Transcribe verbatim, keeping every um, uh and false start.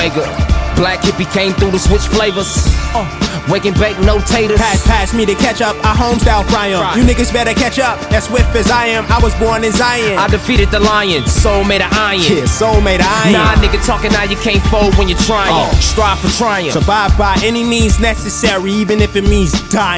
Omega. Black hippie came through to switch flavors. Uh, wake and bake, no taters. Pass, pass me the ketchup, I homestyle fry 'em. You niggas better catch up, as swift as I am. I was born in Zion. I defeated the lion, soul made of iron. Yeah, soul made of iron. Nah, nigga talking now, you can't fold when you're trying. Oh. Strive for triumph. Survive by any means necessary, even if it means dying.